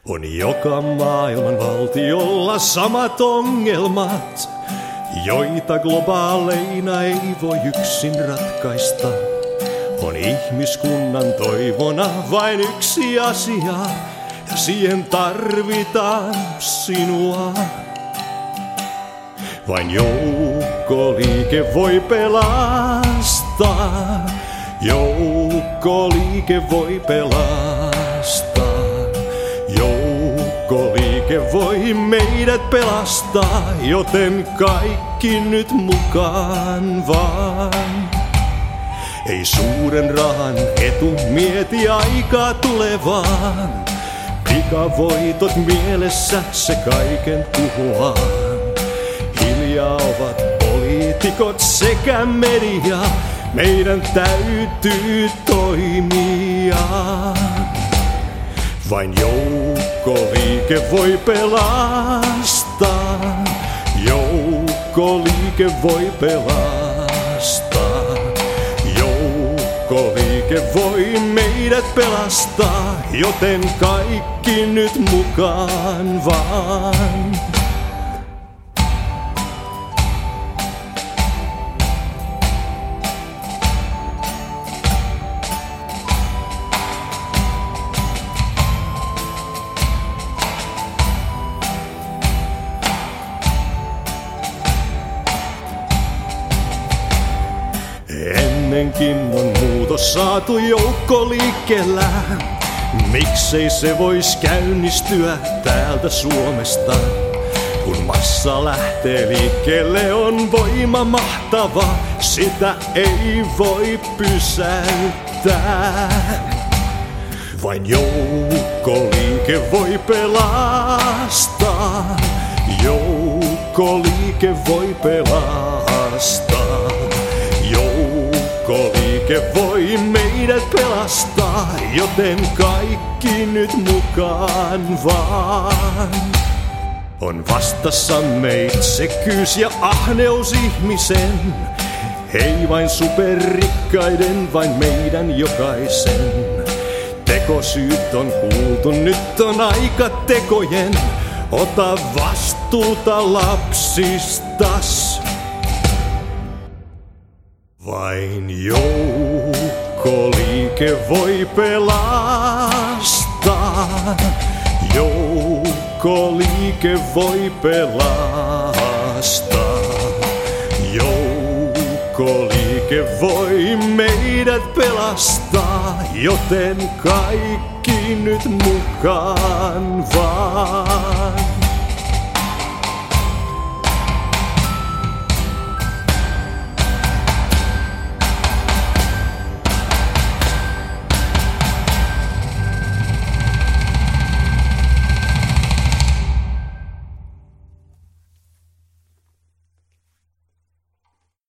On joka maailman valtiolla samat ongelmat, joita globaaleina ei voi yksin ratkaista. On ihmiskunnan toivona vain yksi asia, ja siihen tarvitaan sinua. Vain joukkoliike voi pelastaa, joukkoliike voi pelastaa. Joukkoliike voi meidät pelastaa, joten kaikki nyt mukaan vaan. Ei suuren rahan etu mieti aikaa tulevaan, pikavoitot mielessä se kaiken tuhoaa. Hiljaa ovat poliitikot sekä media, meidän täytyy toimia. Vain joukkoliike voi pelastaa, joukkoliike voi pelastaa. Joukkoliike voi meidät pelastaa, joten kaikki nyt mukaan vaan. Ennenkin on muutos saatu joukkoliikkeellä. Miksei se vois käynnistyä täältä Suomesta? Kun massa lähtee liikkeelle, on voima mahtava, sitä ei voi pysäyttää. Vain joukkoliike voi pelastaa, joukkoliike voi pelastaa. Joukkoliike voi meidät pelastaa, joten kaikki nyt mukaan vaan. On vastassamme itsekkyys ja ahneus ihmisen, ei vain superrikkaiden, vain meidän jokaisen. Tekosyyt on kuultu, nyt on aika tekojen, ota vastuuta lapsistas. Vain joukkoliike voi pelastaa, joukkoliike voi pelastaa. Joukkoliike voi meidät pelastaa, joten kaikki nyt mukaan vaan.